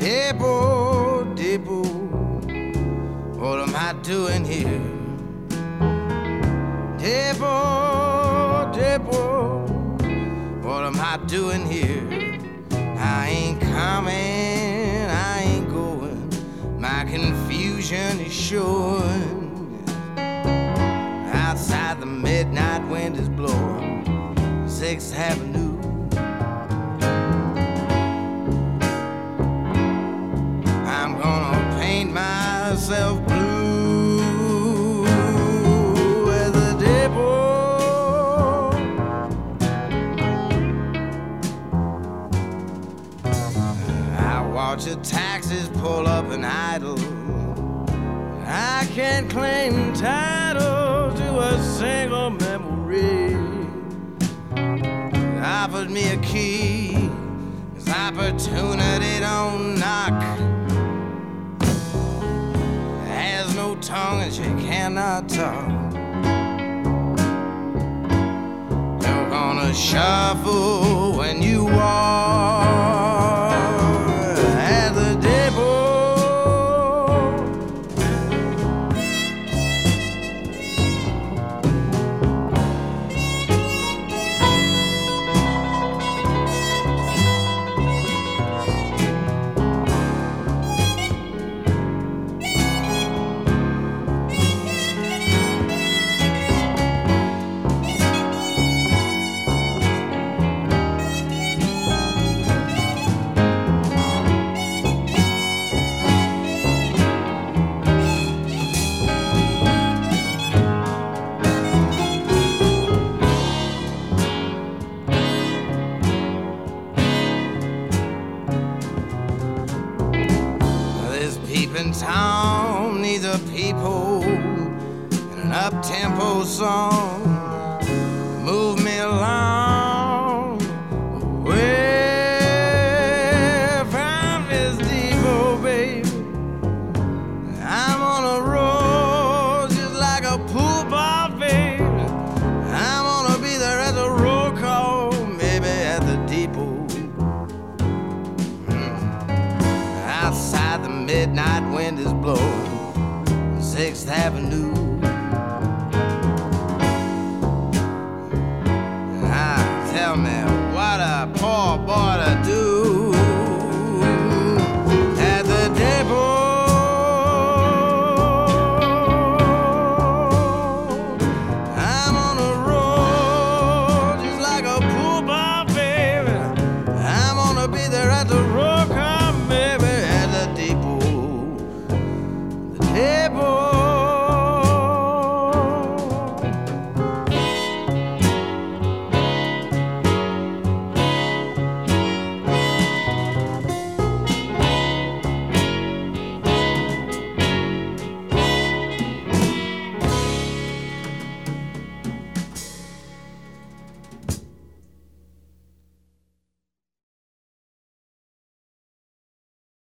Depot, depot, what am I doing here? Depot, depot, what am I doing here? I ain't coming, I ain't going, my confusion is showing. Outside the midnight wind is blowing 6th Avenue. I'm gonna paint myself blue as a depot. I watch the taxis pull up and idle. I can't claim title to a single memory. Offered me a key, 'cause opportunity don't knock. Has no tongue and she cannot talk. You're gonna shuffle when you walk at the depot. In town needs a peephole and an up-tempo song. Move me along away from this depot, baby. I'm on a road just like a pool ball, baby. I'm gonna be there at the roll call, maybe at the depot. Outside the midnight wind is blowing 6th Avenue.